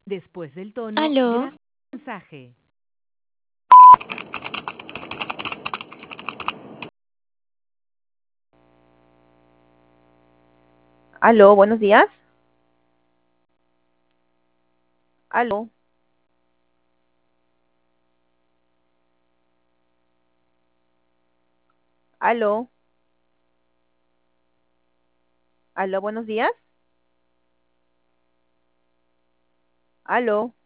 Después del tono, Aló, grabe el mensaje. Aló, buenos días. Aló, aló, aló, buenos días. Aló.